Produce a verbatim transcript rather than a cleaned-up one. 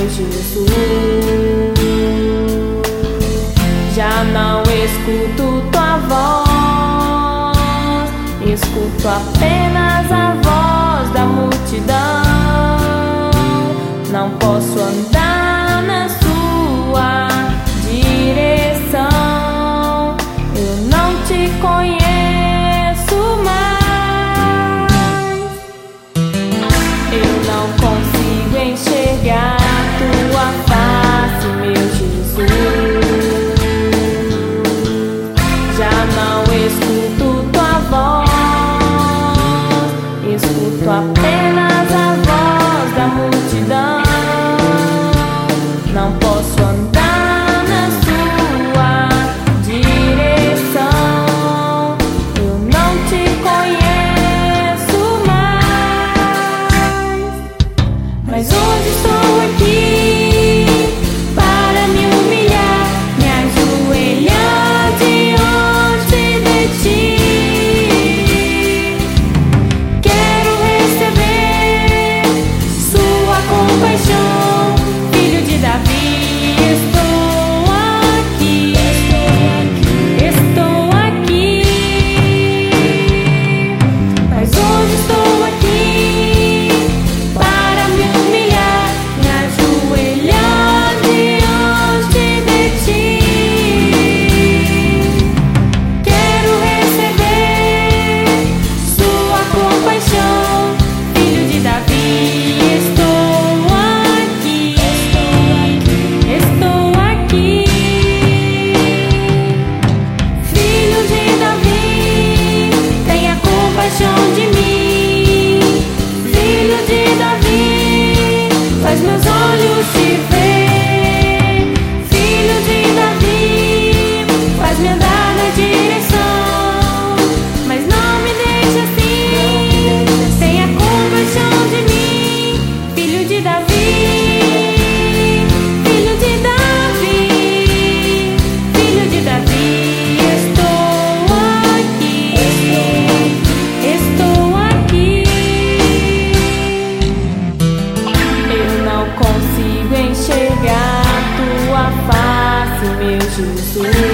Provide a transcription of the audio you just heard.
meu Jesus. Já não escuto tua voz, escuto apenas a voz da multidão. Não posso andar na sua direção, eu não te conheço mais. Eu não consigo enxergar tua face, meu Jesus. Já não escuto tua voz, escuto apenas a voz da multidão. Não posso andar na sua direção, eu não te conheço mais. Mas hoje estou aqui para me humilhar, me ajoelhar diante de ti. Quero receber sua compaixão, filho de Davi. Estou aqui, estou aqui. Mas hoje estou aqui para me humilhar, me ajoelhar diante de ti. Quero receber sua compaixão, filho de Davi. Estou aqui, estou aqui. Filho de Davi, tenha compaixão de mim. Filho de Davi, faz meus olhos te ver. Filho de Davi, faz-me andar na direção, mas não me deixe assim. Tenha compaixão de mim, filho de Davi. Filho de Davi, filho de Davi. Estou aqui, estou aqui. Eu não consigo enxergar tua face, meu Jesus.